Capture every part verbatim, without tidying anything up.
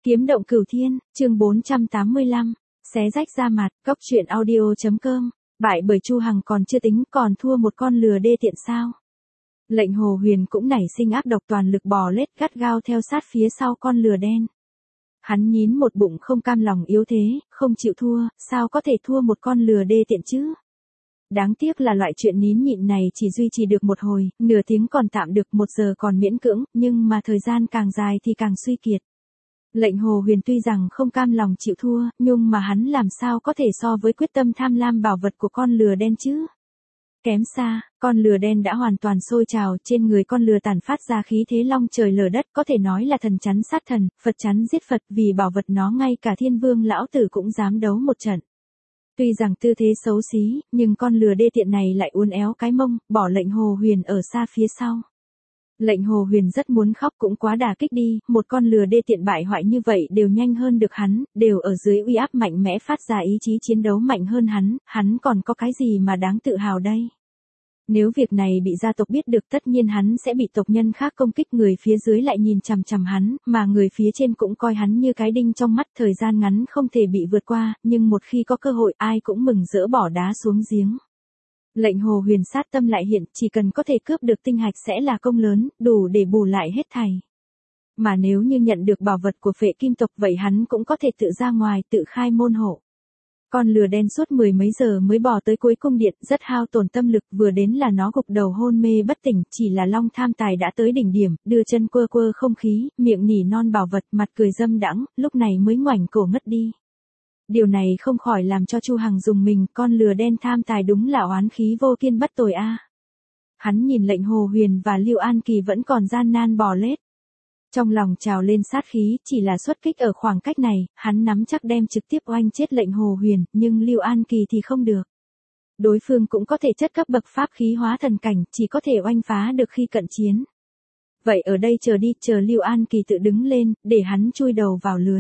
Kiếm động cửu thiên, chương bốn trăm tám mươi lăm, xé rách da mặt, góc truyện audio.com, bại bởi Chu Hằng còn chưa tính còn thua một con lừa đê tiện sao. Lệnh Hồ Huyền cũng nảy sinh ác độc toàn lực bò lết gắt gao theo sát phía sau con lừa đen. Hắn nhín một bụng không cam lòng yếu thế, không chịu thua, sao có thể thua một con lừa đê tiện chứ. Đáng tiếc là loại chuyện nín nhịn này chỉ duy trì được một hồi, nửa tiếng còn tạm được, một giờ còn miễn cưỡng, nhưng mà thời gian càng dài thì càng suy kiệt. Lệnh Hồ Huyền tuy rằng không cam lòng chịu thua, nhưng mà hắn làm sao có thể so với quyết tâm tham lam bảo vật của con lừa đen chứ? Kém xa, con lừa đen đã hoàn toàn sôi trào, trên người con lừa tản phát ra khí thế long trời lở đất, có thể nói là thần chắn sát thần, Phật chắn giết Phật, vì bảo vật nó ngay cả Thiên Vương lão tử cũng dám đấu một trận. Tuy rằng tư thế xấu xí, nhưng con lừa đê tiện này lại uốn éo cái mông, bỏ Lệnh Hồ Huyền ở xa phía sau. Lệnh Hồ Huyền rất muốn khóc, cũng quá đả kích đi, một con lừa đê tiện bại hoại như vậy đều nhanh hơn được hắn, đều ở dưới uy áp mạnh mẽ phát ra ý chí chiến đấu mạnh hơn hắn, hắn còn có cái gì mà đáng tự hào đây? Nếu việc này bị gia tộc biết được, tất nhiên hắn sẽ bị tộc nhân khác công kích, người phía dưới lại nhìn chằm chằm hắn, mà người phía trên cũng coi hắn như cái đinh trong mắt, thời gian ngắn không thể bị vượt qua, nhưng một khi có cơ hội ai cũng mừng rỡ bỏ đá xuống giếng. Lệnh Hồ Huyền sát tâm lại hiện, chỉ cần có thể cướp được tinh hạch sẽ là công lớn, đủ để bù lại hết thảy. Mà nếu như nhận được bảo vật của Phệ Kim tộc, vậy hắn cũng có thể tự ra ngoài, tự khai môn hộ. Con lừa đen suốt mười mấy giờ mới bò tới cuối cung điện, rất hao tổn tâm lực, vừa đến là nó gục đầu hôn mê bất tỉnh, chỉ là Long Tham Tài đã tới đỉnh điểm, đưa chân quơ quơ không khí, miệng nỉ non bảo vật, mặt cười dâm đãng, lúc này mới ngoảnh cổ ngất đi. Điều này không khỏi làm cho Chu Hằng dùng mình, con lừa đen tham tài đúng là oán khí vô kiên bất tồi a. Hắn nhìn Lệnh Hồ Huyền và Lưu An Kỳ vẫn còn gian nan bò lết. Trong lòng trào lên sát khí, chỉ là xuất kích ở khoảng cách này, hắn nắm chắc đem trực tiếp oanh chết Lệnh Hồ Huyền, nhưng Lưu An Kỳ thì không được. Đối phương cũng có thể chất cấp bậc pháp khí hóa thần cảnh, chỉ có thể oanh phá được khi cận chiến. Vậy ở đây chờ đi, chờ Lưu An Kỳ tự đứng lên, để hắn chui đầu vào lưới.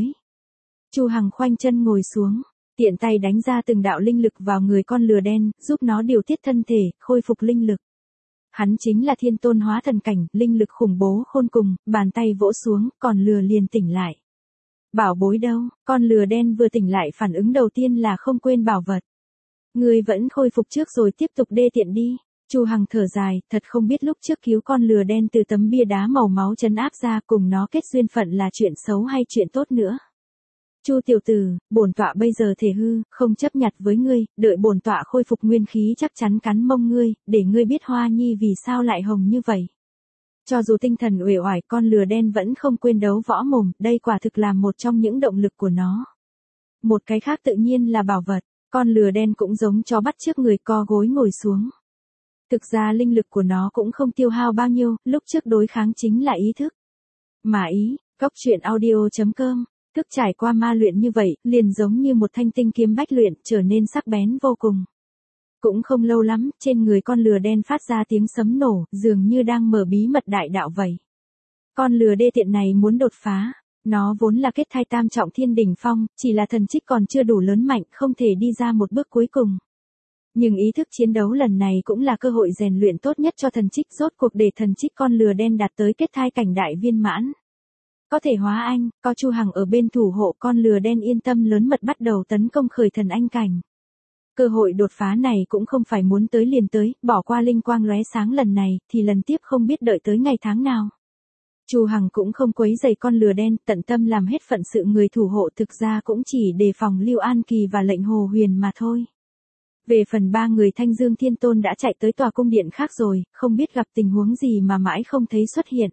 Chu Hằng khoanh chân ngồi xuống, tiện tay đánh ra từng đạo linh lực vào người con lừa đen, giúp nó điều tiết thân thể, khôi phục linh lực. Hắn chính là thiên tôn hóa thần cảnh, linh lực khủng bố khôn cùng, bàn tay vỗ xuống, con lừa liền tỉnh lại. Bảo bối đâu? Con lừa đen vừa tỉnh lại phản ứng đầu tiên là không quên bảo vật. Ngươi vẫn khôi phục trước rồi tiếp tục đê tiện đi. Chu Hằng thở dài, thật không biết lúc trước cứu con lừa đen từ tấm bia đá màu máu trấn áp ra, cùng nó kết duyên phận là chuyện xấu hay chuyện tốt nữa. Chu tiểu tử, bổn tọa bây giờ thể hư, không chấp nhặt với ngươi, đợi bổn tọa khôi phục nguyên khí chắc chắn cắn mông ngươi, để ngươi biết Hoa Nhi vì sao lại hồng như vậy. Cho dù tinh thần uể oải, con lừa đen vẫn không quên đấu võ mồm, đây quả thực là một trong những động lực của nó. Một cái khác tự nhiên là bảo vật, con lừa đen cũng giống chó bắt trước người, co gối ngồi xuống. Thực ra linh lực của nó cũng không tiêu hao bao nhiêu, lúc trước đối kháng chính là ý thức. Mà ý, góc truyện audio.com. Thức trải qua ma luyện như vậy, liền giống như một thanh tinh kiếm bách luyện, trở nên sắc bén vô cùng. Cũng không lâu lắm, trên người con lừa đen phát ra tiếng sấm nổ, dường như đang mở bí mật đại đạo vậy. Con lừa đê tiện này muốn đột phá, nó vốn là kết thai tam trọng thiên đỉnh phong, chỉ là thần trích còn chưa đủ lớn mạnh, không thể đi ra một bước cuối cùng. Nhưng ý thức chiến đấu lần này cũng là cơ hội rèn luyện tốt nhất cho thần trích, rốt cuộc để thần trích con lừa đen đạt tới kết thai cảnh đại viên mãn. Có thể hóa anh, có Chu Hằng ở bên thủ hộ, con lừa đen yên tâm lớn mật bắt đầu tấn công khởi thần anh cảnh. Cơ hội đột phá này cũng không phải muốn tới liền tới, bỏ qua linh quang lóe sáng lần này, thì lần tiếp không biết đợi tới ngày tháng nào. Chu Hằng cũng không quấy rầy con lừa đen, tận tâm làm hết phận sự người thủ hộ, thực ra cũng chỉ đề phòng Lưu An Kỳ và Lệnh Hồ Huyền mà thôi. Về phần ba người Thanh Dương Thiên Tôn đã chạy tới tòa cung điện khác rồi, không biết gặp tình huống gì mà mãi không thấy xuất hiện.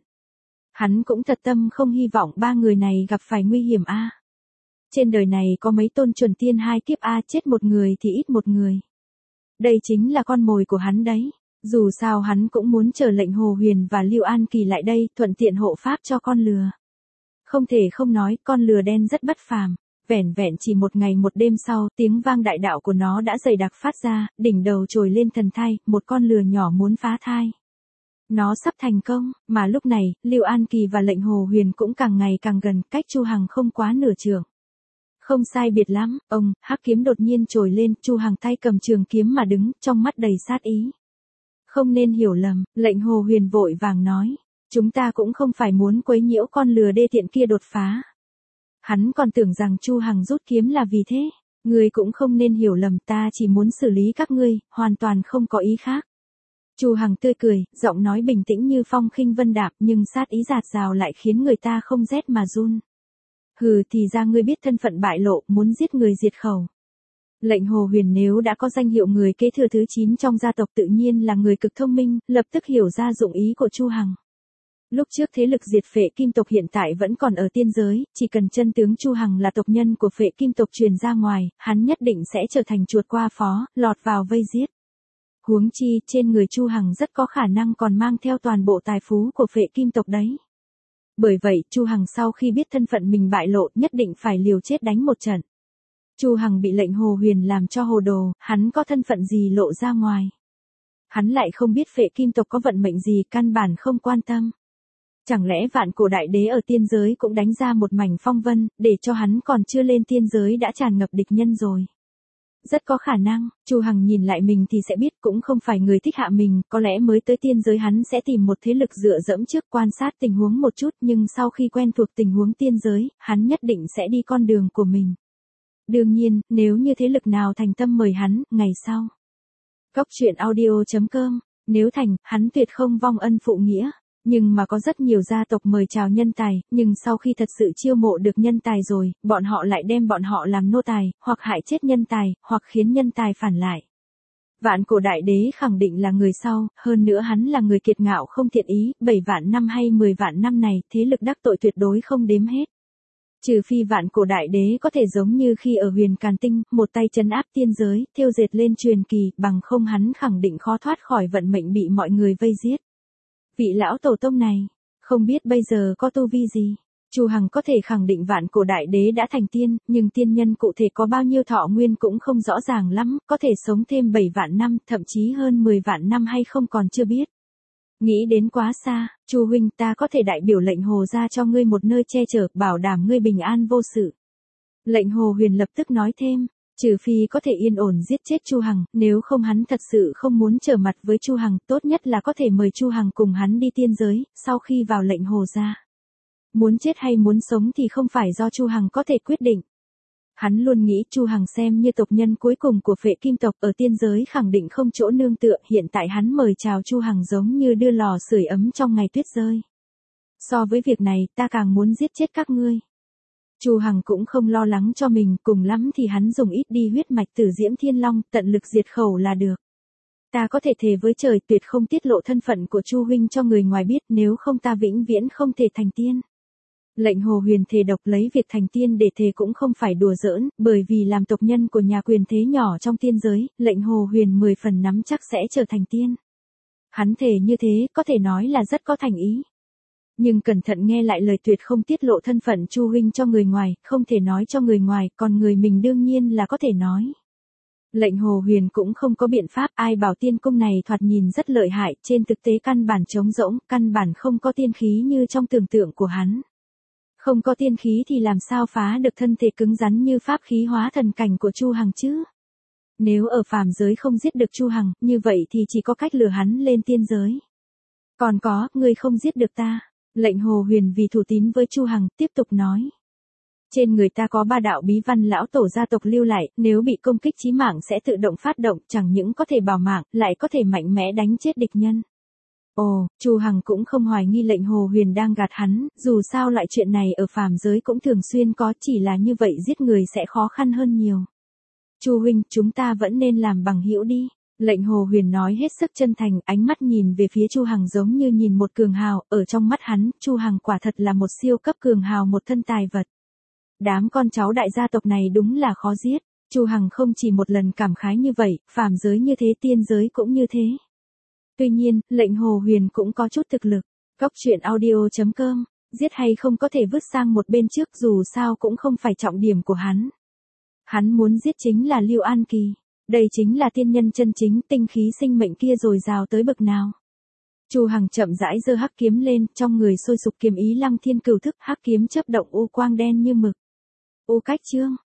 Hắn cũng thật tâm không hy vọng ba người này gặp phải nguy hiểm a. Trên đời này có mấy tôn chuẩn tiên hai kiếp a, chết một người thì ít một người. Đây chính là con mồi của hắn đấy. Dù sao hắn cũng muốn chờ Lệnh Hồ Huyền và Lưu An Kỳ lại đây, thuận tiện hộ pháp cho con lừa. Không thể không nói, con lừa đen rất bất phàm. Vẻn vẹn chỉ một ngày một đêm sau, tiếng vang đại đạo của nó đã dày đặc phát ra, đỉnh đầu trồi lên thần thai, một con lừa nhỏ muốn phá thai. Nó sắp thành công, mà lúc này, Lưu An Kỳ và Lệnh Hồ Huyền cũng càng ngày càng gần, cách Chu Hằng không quá nửa trượng. Không sai biệt lắm, ông, hắc kiếm đột nhiên trồi lên, Chu Hằng tay cầm trường kiếm mà đứng, trong mắt đầy sát ý. Không nên hiểu lầm, Lệnh Hồ Huyền vội vàng nói, chúng ta cũng không phải muốn quấy nhiễu con lừa đê tiện kia đột phá. Hắn còn tưởng rằng Chu Hằng rút kiếm là vì thế. Ngươi cũng không nên hiểu lầm, ta chỉ muốn xử lý các ngươi, hoàn toàn không có ý khác. Chu Hằng tươi cười, giọng nói bình tĩnh như phong khinh vân đạm, nhưng sát ý dạt dào lại khiến người ta không rét mà run. Hừ, thì ra ngươi biết thân phận bại lộ, muốn giết người diệt khẩu. Lệnh Hồ Huyền nếu đã có danh hiệu người kế thừa thứ chín trong gia tộc tự nhiên là người cực thông minh, lập tức hiểu ra dụng ý của Chu Hằng. Lúc trước thế lực diệt Phệ Kim tộc hiện tại vẫn còn ở tiên giới, chỉ cần chân tướng Chu Hằng là tộc nhân của Phệ Kim tộc truyền ra ngoài, hắn nhất định sẽ trở thành chuột qua phó, lọt vào vây giết. Huống chi, trên người Chu Hằng rất có khả năng còn mang theo toàn bộ tài phú của Phệ Kim tộc đấy. Bởi vậy, Chu Hằng sau khi biết thân phận mình bại lộ, nhất định phải liều chết đánh một trận. Chu Hằng bị Lệnh Hồ Huyền làm cho hồ đồ, hắn có thân phận gì lộ ra ngoài. Hắn lại không biết Phệ Kim tộc có vận mệnh gì, căn bản không quan tâm. Chẳng lẽ vạn cổ đại đế ở tiên giới cũng đánh ra một mảnh phong vân, để cho hắn còn chưa lên tiên giới đã tràn ngập địch nhân rồi. Rất có khả năng, Chu Hằng nhìn lại mình thì sẽ biết cũng không phải người thích hạ mình, có lẽ mới tới tiên giới hắn sẽ tìm một thế lực dựa dẫm trước quan sát tình huống một chút, nhưng sau khi quen thuộc tình huống tiên giới, hắn nhất định sẽ đi con đường của mình. Đương nhiên, nếu như thế lực nào thành tâm mời hắn, ngày sau. Cốc truyện audio chấm com, nếu thành, hắn tuyệt không vong ân phụ nghĩa. Nhưng mà có rất nhiều gia tộc mời chào nhân tài, nhưng sau khi thật sự chiêu mộ được nhân tài rồi, bọn họ lại đem bọn họ làm nô tài, hoặc hại chết nhân tài, hoặc khiến nhân tài phản lại. Vạn cổ đại đế khẳng định là người sau, hơn nữa hắn là người kiệt ngạo không thiện ý, bảy vạn năm hay mười vạn năm này, thế lực đắc tội tuyệt đối không đếm hết. Trừ phi vạn cổ đại đế có thể giống như khi ở Huyền Càn Tinh, một tay trấn áp tiên giới, thêu dệt lên truyền kỳ, bằng không hắn khẳng định khó thoát khỏi vận mệnh bị mọi người vây giết. Vị lão tổ tông này, không biết bây giờ có tu vi gì. Chu Hằng có thể khẳng định vạn cổ đại đế đã thành tiên, nhưng tiên nhân cụ thể có bao nhiêu thọ nguyên cũng không rõ ràng lắm, có thể sống thêm bảy vạn năm, thậm chí hơn mười vạn năm hay không còn chưa biết. Nghĩ đến quá xa, Chu huynh, ta có thể đại biểu Lệnh Hồ ra cho ngươi một nơi che chở, bảo đảm ngươi bình an vô sự. Lệnh Hồ Huyền lập tức nói thêm. Trừ phi có thể yên ổn giết chết Chu Hằng, nếu không hắn thật sự không muốn trở mặt với Chu Hằng, tốt nhất là có thể mời Chu Hằng cùng hắn đi tiên giới, sau khi vào Lệnh Hồ ra. Muốn chết hay muốn sống thì không phải do Chu Hằng có thể quyết định. Hắn luôn nghĩ Chu Hằng xem như tộc nhân cuối cùng của Phệ Kim tộc ở tiên giới khẳng định không chỗ nương tựa, hiện tại hắn mời chào Chu Hằng giống như đưa lò sưởi ấm trong ngày tuyết rơi. So với việc này, ta càng muốn giết chết các ngươi. Chu Hằng cũng không lo lắng cho mình, cùng lắm thì hắn dùng ít đi huyết mạch Tử Diễm Thiên Long, tận lực diệt khẩu là được. Ta có thể thề với trời tuyệt không tiết lộ thân phận của Chu huynh cho người ngoài biết, nếu không ta vĩnh viễn không thể thành tiên. Lệnh Hồ Huyền thề độc lấy việc thành tiên để thề cũng không phải đùa giỡn, bởi vì làm tộc nhân của nhà quyền thế nhỏ trong tiên giới, Lệnh Hồ Huyền mười phần nắm chắc sẽ trở thành tiên. Hắn thề như thế, có thể nói là rất có thành ý. Nhưng cẩn thận nghe lại lời tuyệt không tiết lộ thân phận Chu huynh cho người ngoài, không thể nói cho người ngoài, còn người mình đương nhiên là có thể nói. Lệnh Hồ Huyền cũng không có biện pháp, ai bảo tiên cung này thoạt nhìn rất lợi hại, trên thực tế căn bản trống rỗng, căn bản không có tiên khí như trong tưởng tượng của hắn. Không có tiên khí thì làm sao phá được thân thể cứng rắn như pháp khí hóa thần cảnh của Chu Hằng chứ? Nếu ở phàm giới không giết được Chu Hằng, như vậy thì chỉ có cách lừa hắn lên tiên giới. Còn có, ngươi không giết được ta. Lệnh Hồ Huyền vì thủ tín với Chu Hằng, tiếp tục nói. Trên người ta có ba đạo bí văn lão tổ gia tộc lưu lại, nếu bị công kích chí mạng sẽ tự động phát động, chẳng những có thể bảo mạng, lại có thể mạnh mẽ đánh chết địch nhân. Ồ, Chu Hằng cũng không hoài nghi Lệnh Hồ Huyền đang gạt hắn, dù sao loại chuyện này ở phàm giới cũng thường xuyên có, chỉ là như vậy giết người sẽ khó khăn hơn nhiều. Chu huynh, chúng ta vẫn nên làm bằng hữu đi. Lệnh Hồ Huyền nói hết sức chân thành, ánh mắt nhìn về phía Chu Hằng giống như nhìn một cường hào, ở trong mắt hắn, Chu Hằng quả thật là một siêu cấp cường hào, một thân tài vật. Đám con cháu đại gia tộc này đúng là khó giết. Chu Hằng không chỉ một lần cảm khái như vậy, phàm giới như thế tiên giới cũng như thế. Tuy nhiên, Lệnh Hồ Huyền cũng có chút thực lực. Cốc truyện audio chấm com, giết hay không có thể vứt sang một bên trước, dù sao cũng không phải trọng điểm của hắn. Hắn muốn giết chính là Lưu An Kỳ. Đây chính là tiên nhân chân chính, tinh khí sinh mệnh kia dồi dào tới bực nào. Chu Hằng chậm rãi giơ hắc kiếm lên, trong người sôi sục kiếm ý Lăng Thiên Cửu Thức, hắc kiếm chớp động u quang đen như mực. U cách chương,